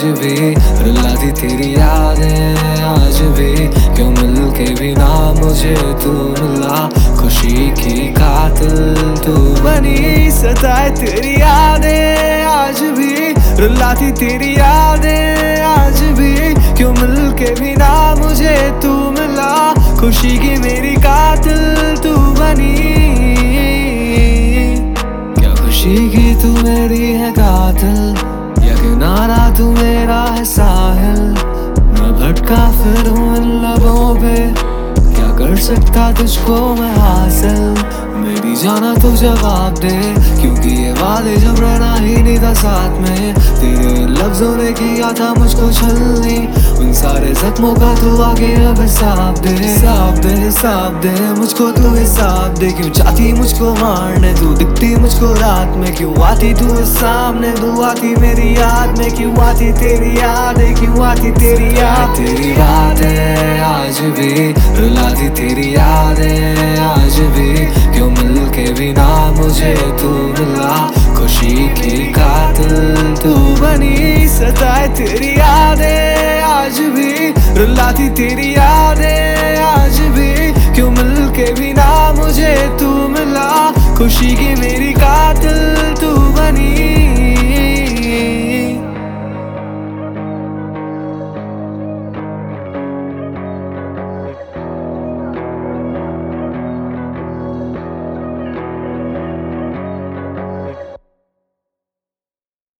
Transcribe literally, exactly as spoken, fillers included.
भी रुलाती तेरी यादें आज भी, क्यों मिल के भी ना मुझे तू मिला, खुशी की कातिल तू बनी। सताए तेरी यादें आज भी रुलाती तेरी यादें आज भी, क्यों मिल के भी ना मुझे तू मिला, खुशी की मेरी कातिल तू बनी। क्या खुशी की तू मेरी है कातिल, या किनारा तू मेरा है साहिल। मैं भटका फिर हूँ इन लबों पे, क्या कर सकता तुझको मैं हासिल। मेरी जाना तू जवाब दे, क्योंकि ये वादे जब रहना ही नहीं था साथ में। तेरे लफ्जों ने किया था मुझको छलनी, उन सारे जख्मों का तू आगे अब हिसाब दे। हिसाब दे हिसाब दे मुझको तू हिसाब दे, क्यों चाहती मुझको मारने तू, दिखती मुझको रात में, क्यों आती तू इस सामने, तू आती मेरी याद में, क्यों आती तेरी यादें, क्यों आती तेरी याद। तेरी बातें आज भी रुलाती तेरी यादें आज भी, क्यों मिल के भी ना मुझे तू मिला, खुशी की कातिल तू बनी। सताए तेरी यादें आज भी रुलाती तेरी यादें आज भी, क्यों मिल के भी ना मुझे तू मिला, खुशी की मेरी कातिल